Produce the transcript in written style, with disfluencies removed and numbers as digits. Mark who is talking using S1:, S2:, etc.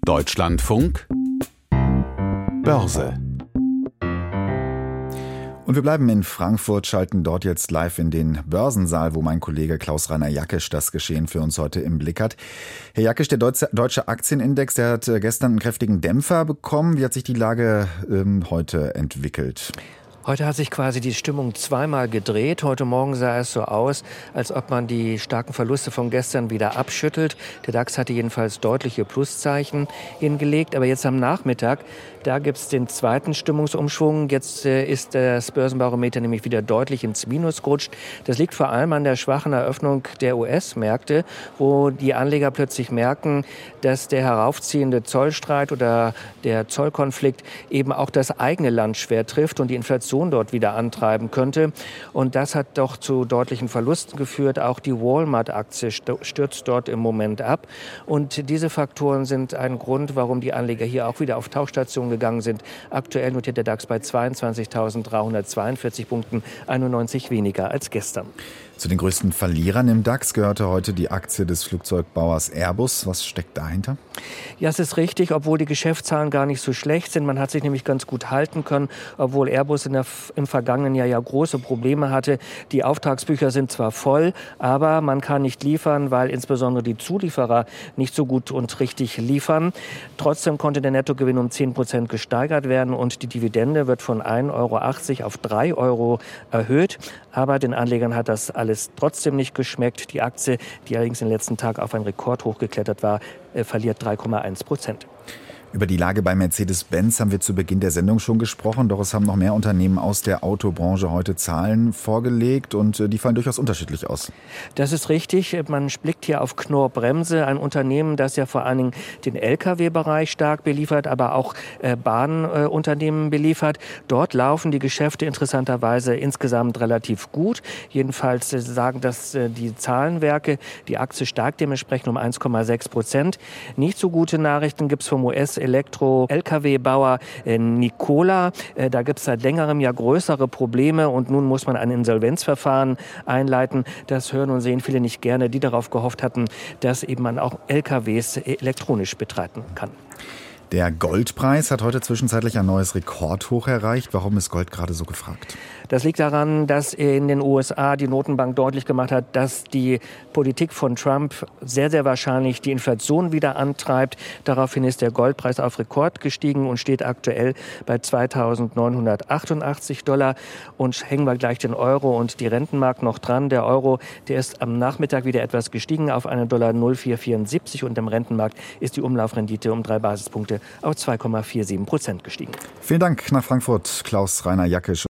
S1: Deutschlandfunk Börse.
S2: Und wir bleiben in Frankfurt, schalten dort jetzt live in den Börsensaal, wo mein Kollege Klaus-Rainer Jackisch das Geschehen für uns heute im Blick hat. Herr Jackisch, der deutsche Aktienindex, der hat gestern einen kräftigen Dämpfer bekommen. Wie hat sich die Lage heute entwickelt?
S3: Heute hat sich quasi die Stimmung zweimal gedreht. Heute Morgen sah es so aus, als ob man die starken Verluste von gestern wieder abschüttelt. Der DAX hatte jedenfalls deutliche Pluszeichen hingelegt. Aber jetzt am Nachmittag, da gibt es den zweiten Stimmungsumschwung. Jetzt ist das Börsenbarometer nämlich wieder deutlich ins Minus gerutscht. Das liegt vor allem an der schwachen Eröffnung der US-Märkte, wo die Anleger plötzlich merken, dass der heraufziehende Zollstreit oder der Zollkonflikt eben auch das eigene Land schwer trifft und die Inflation dort wieder antreiben könnte. Und das hat doch zu deutlichen Verlusten geführt. Auch die Walmart-Aktie stürzt dort im Moment ab. Und diese Faktoren sind ein Grund, warum die Anleger hier auch wieder auf Tauchstationen gegangen sind. Aktuell notiert der DAX bei 22.342 Punkten, 91 weniger als gestern.
S2: Zu den größten Verlierern im DAX gehörte heute die Aktie des Flugzeugbauers Airbus. Was steckt dahinter?
S3: Ja, es ist richtig, obwohl die Geschäftszahlen gar nicht so schlecht sind. Man hat sich nämlich ganz gut halten können, obwohl Airbus im vergangenen Jahr ja große Probleme hatte. Die Auftragsbücher sind zwar voll, aber man kann nicht liefern, weil insbesondere die Zulieferer nicht so gut und richtig liefern. Trotzdem konnte der Nettogewinn um 10% gesteigert werden und die Dividende wird von 1,80 € auf 3 € erhöht. Aber den Anlegern hat das alles trotzdem nicht geschmeckt. Die Aktie, die allerdings den letzten Tag auf einen Rekordhoch geklettert war, verliert 3,1%.
S2: Über die Lage bei Mercedes-Benz haben wir zu Beginn der Sendung schon gesprochen, doch es haben noch mehr Unternehmen aus der Autobranche heute Zahlen vorgelegt und die fallen durchaus unterschiedlich aus.
S3: Das ist richtig. Man blickt hier auf Knorr-Bremse, ein Unternehmen, das ja vor allen Dingen den Lkw-Bereich stark beliefert, aber auch Bahnunternehmen beliefert. Dort laufen die Geschäfte interessanterweise insgesamt relativ gut. Jedenfalls sagen das die Zahlenwerke. Die Aktie steigt dementsprechend um 1,6%. Nicht so gute Nachrichten gibt es vom US-Elektro-Lkw-Bauer Nikola. Da gibt es seit längerem ja größere Probleme und nun muss man ein Insolvenzverfahren einleiten. Das hören und sehen viele nicht gerne, die darauf gehofft hatten, dass eben man auch Lkws elektronisch betreiben kann.
S2: Der Goldpreis hat heute zwischenzeitlich ein neues Rekordhoch erreicht. Warum ist Gold gerade so gefragt?
S3: Das liegt daran, dass in den USA die Notenbank deutlich gemacht hat, dass die Politik von Trump sehr, sehr wahrscheinlich die Inflation wieder antreibt. Daraufhin ist der Goldpreis auf Rekord gestiegen und steht aktuell bei 2.988 $. Und hängen wir gleich den Euro und die Rentenmark noch dran. Der Euro, der ist am Nachmittag wieder etwas gestiegen auf $1,0474 und im Rentenmarkt ist die Umlaufrendite um 3 Basispunkte auf 2,47% gestiegen.
S2: Vielen Dank nach Frankfurt, Klaus-Rainer Jackisch.